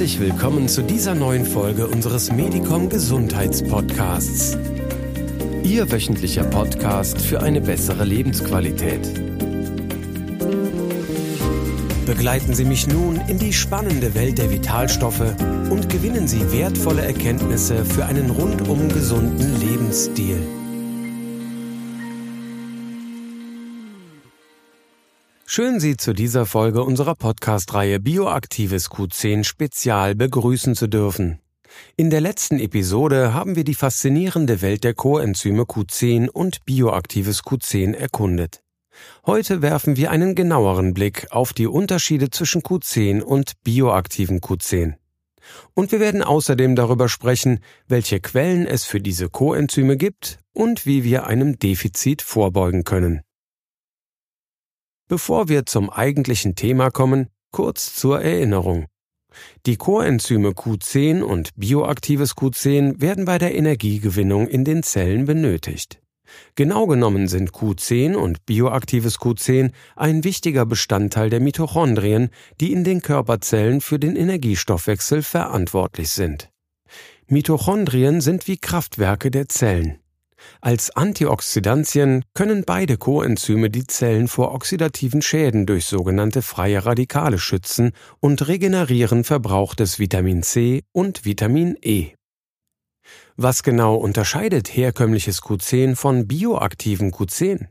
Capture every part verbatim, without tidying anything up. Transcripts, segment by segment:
Herzlich willkommen zu dieser neuen Folge unseres Medicom Gesundheitspodcasts. Ihr wöchentlicher Podcast für eine bessere Lebensqualität. Begleiten Sie mich nun in die spannende Welt der Vitalstoffe und gewinnen Sie wertvolle Erkenntnisse für einen rundum gesunden Lebensstil. Schön, Sie zu dieser Folge unserer Podcast-Reihe Bioaktives Q zehn Spezial begrüßen zu dürfen. In der letzten Episode haben wir die faszinierende Welt der Coenzyme Q zehn und bioaktives Q zehn erkundet. Heute werfen wir einen genaueren Blick auf die Unterschiede zwischen Q zehn und bioaktivem Q zehn. Und wir werden außerdem darüber sprechen, welche Quellen es für diese Coenzyme gibt und wie wir einem Defizit vorbeugen können. Bevor wir zum eigentlichen Thema kommen, kurz zur Erinnerung. Die Coenzyme Q zehn und bioaktives Q zehn werden bei der Energiegewinnung in den Zellen benötigt. Genau genommen sind Q zehn und bioaktives Q zehn ein wichtiger Bestandteil der Mitochondrien, die in den Körperzellen für den Energiestoffwechsel verantwortlich sind. Mitochondrien sind wie Kraftwerke der Zellen. Als Antioxidantien können beide Coenzyme die Zellen vor oxidativen Schäden durch sogenannte freie Radikale schützen und regenerieren verbrauchtes Vitamin C und Vitamin E. Was genau unterscheidet herkömmliches Q zehn von bioaktivem Q zehn?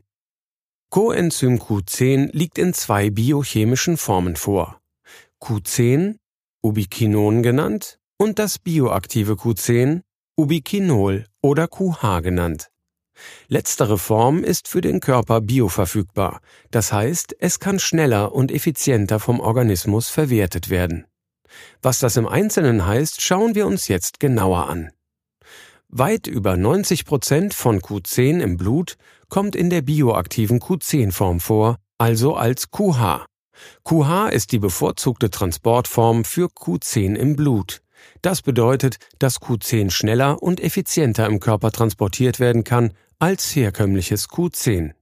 Coenzym Q zehn liegt in zwei biochemischen Formen vor. Q zehn, Ubiquinon genannt, und das bioaktive Q zehn, Ubiquinol oder Q H genannt. Letztere Form ist für den Körper bioverfügbar, das heißt, es kann schneller und effizienter vom Organismus verwertet werden. Was das im Einzelnen heißt, schauen wir uns jetzt genauer an. Weit über neunzig Prozent von Q zehn im Blut kommt in der bioaktiven Q zehn Form vor, also als Q H. Q H ist die bevorzugte Transportform für Q zehn im Blut. Das bedeutet, dass Q zehn schneller und effizienter im Körper transportiert werden kann als herkömmliches Q zehn.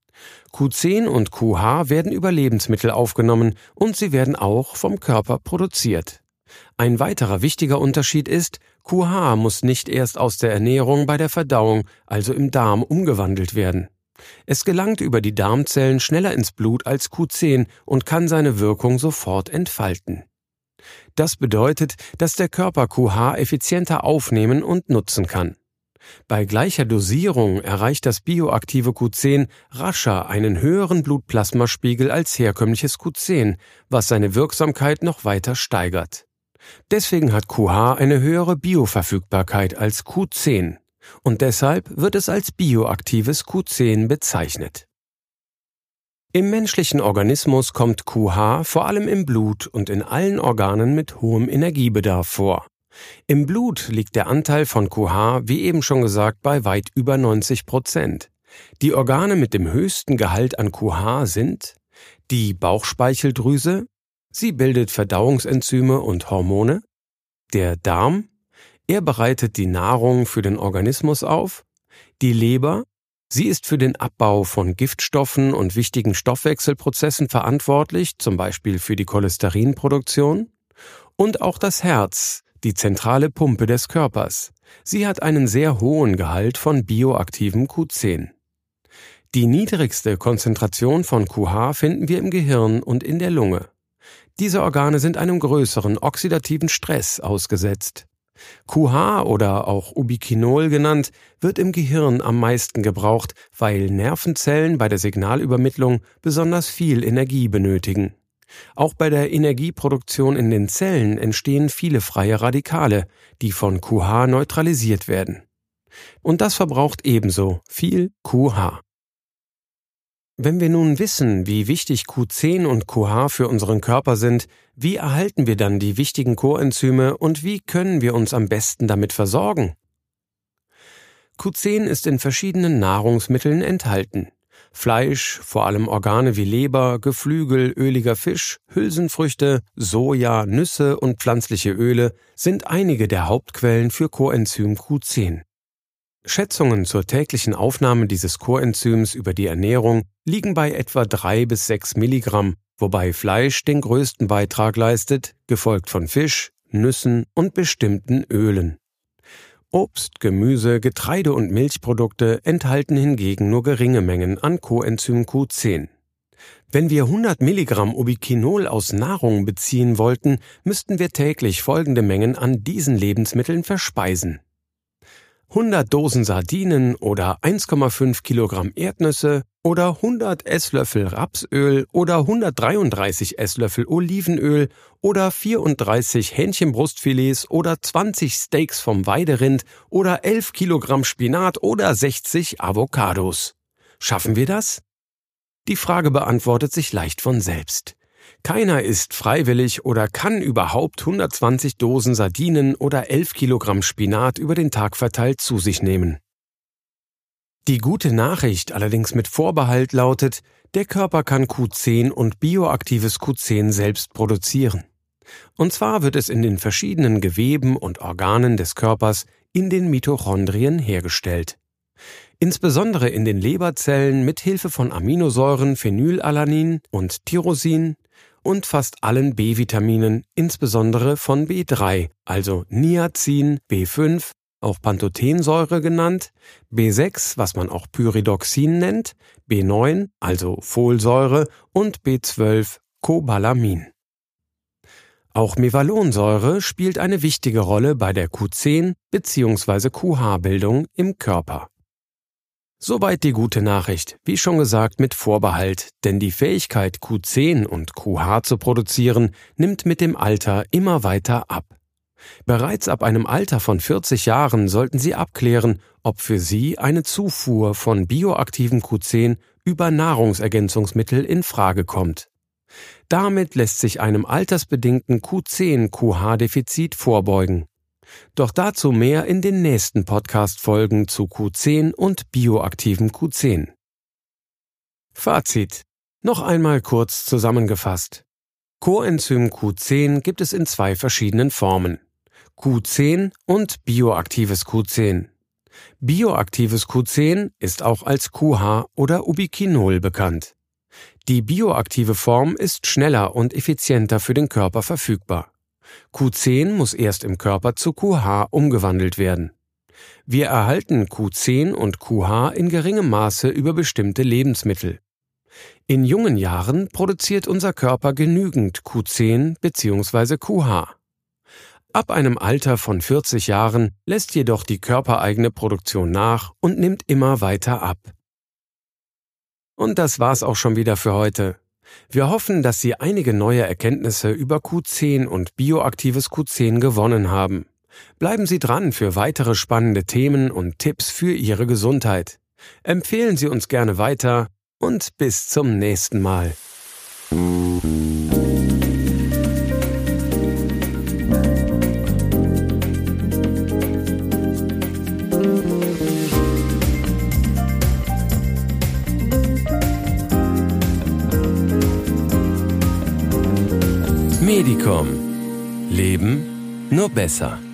Q zehn und Q H werden über Lebensmittel aufgenommen und sie werden auch vom Körper produziert. Ein weiterer wichtiger Unterschied ist, Q H muss nicht erst aus der Ernährung bei der Verdauung, also im Darm, umgewandelt werden. Es gelangt über die Darmzellen schneller ins Blut als Q zehn und kann seine Wirkung sofort entfalten. Das bedeutet, dass der Körper Q H effizienter aufnehmen und nutzen kann. Bei gleicher Dosierung erreicht das bioaktive Q zehn rascher einen höheren Blutplasmaspiegel als herkömmliches Q zehn, was seine Wirksamkeit noch weiter steigert. Deswegen hat Q H eine höhere Bioverfügbarkeit als Q zehn und deshalb wird es als bioaktives Q zehn bezeichnet. Im menschlichen Organismus kommt Q H vor allem im Blut und in allen Organen mit hohem Energiebedarf vor. Im Blut liegt der Anteil von Q H, wie eben schon gesagt, bei weit über neunzig Prozent. Die Organe mit dem höchsten Gehalt an Q H sind die Bauchspeicheldrüse, sie bildet Verdauungsenzyme und Hormone, der Darm, er bereitet die Nahrung für den Organismus auf, die Leber, sie ist für den Abbau von Giftstoffen und wichtigen Stoffwechselprozessen verantwortlich, zum Beispiel für die Cholesterinproduktion, und auch das Herz, die zentrale Pumpe des Körpers. Sie hat einen sehr hohen Gehalt von bioaktivem Q zehn. Die niedrigste Konzentration von Q H finden wir im Gehirn und in der Lunge. Diese Organe sind einem größeren oxidativen Stress ausgesetzt. Q H oder auch Ubiquinol genannt, wird im Gehirn am meisten gebraucht, weil Nervenzellen bei der Signalübermittlung besonders viel Energie benötigen. Auch bei der Energieproduktion in den Zellen entstehen viele freie Radikale, die von Q H neutralisiert werden. Und das verbraucht ebenso viel Q H. Wenn wir nun wissen, wie wichtig Q zehn und Q H für unseren Körper sind, wie erhalten wir dann die wichtigen Coenzyme und wie können wir uns am besten damit versorgen? Q zehn ist in verschiedenen Nahrungsmitteln enthalten. Fleisch, vor allem Organe wie Leber, Geflügel, öliger Fisch, Hülsenfrüchte, Soja, Nüsse und pflanzliche Öle sind einige der Hauptquellen für Coenzym Q zehn. Schätzungen zur täglichen Aufnahme dieses Coenzyms über die Ernährung liegen bei etwa drei bis sechs Milligramm, wobei Fleisch den größten Beitrag leistet, gefolgt von Fisch, Nüssen und bestimmten Ölen. Obst, Gemüse, Getreide und Milchprodukte enthalten hingegen nur geringe Mengen an Coenzym Q zehn. Wenn wir hundert Milligramm Ubiquinol aus Nahrung beziehen wollten, müssten wir täglich folgende Mengen an diesen Lebensmitteln verspeisen: hundert Dosen Sardinen oder eins Komma fünf Kilogramm Erdnüsse oder hundert Esslöffel Rapsöl oder hundertdreiunddreißig Esslöffel Olivenöl oder vierunddreißig Hähnchenbrustfilets oder zwanzig Steaks vom Weiderind oder elf Kilogramm Spinat oder sechzig Avocados. Schaffen wir das? Die Frage beantwortet sich leicht von selbst. Keiner isst freiwillig oder kann überhaupt hundertzwanzig Dosen Sardinen oder elf Kilogramm Spinat über den Tag verteilt zu sich nehmen. Die gute Nachricht allerdings mit Vorbehalt lautet, der Körper kann Q zehn und bioaktives Q zehn selbst produzieren. Und zwar wird es in den verschiedenen Geweben und Organen des Körpers in den Mitochondrien hergestellt. Insbesondere in den Leberzellen mit Hilfe von Aminosäuren Phenylalanin und Tyrosin und fast allen B-Vitaminen, insbesondere von B drei, also Niacin, B fünf, auch Pantothensäure genannt, B sechs, was man auch Pyridoxin nennt, B neun, also Folsäure und B zwölf, Cobalamin. Auch Mevalonsäure spielt eine wichtige Rolle bei der Q zehn bzw. Q H-Bildung im Körper. Soweit die gute Nachricht, wie schon gesagt mit Vorbehalt, denn die Fähigkeit Q zehn und Q H zu produzieren nimmt mit dem Alter immer weiter ab. Bereits ab einem Alter von vierzig Jahren sollten Sie abklären, ob für Sie eine Zufuhr von bioaktivem Q zehn über Nahrungsergänzungsmittel in Frage kommt. Damit lässt sich einem altersbedingten Q zehn Q H-Defizit vorbeugen. Doch dazu mehr in den nächsten Podcast-Folgen zu Q zehn und bioaktivem Q zehn. Fazit. Noch einmal kurz zusammengefasst. Coenzym Q zehn gibt es in zwei verschiedenen Formen: Q zehn und bioaktives Q zehn. Bioaktives Q zehn ist auch als Q H oder Ubiquinol bekannt. Die bioaktive Form ist schneller und effizienter für den Körper verfügbar. Q zehn muss erst im Körper zu Q H umgewandelt werden. Wir erhalten Q zehn und Q H in geringem Maße über bestimmte Lebensmittel. In jungen Jahren produziert unser Körper genügend Q zehn bzw. Q H. Ab einem Alter von vierzig Jahren lässt jedoch die körpereigene Produktion nach und nimmt immer weiter ab. Und das war's auch schon wieder für heute. Wir hoffen, dass Sie einige neue Erkenntnisse über Q zehn und bioaktives Q zehn gewonnen haben. Bleiben Sie dran für weitere spannende Themen und Tipps für Ihre Gesundheit. Empfehlen Sie uns gerne weiter und bis zum nächsten Mal. Medicom. Leben nur besser.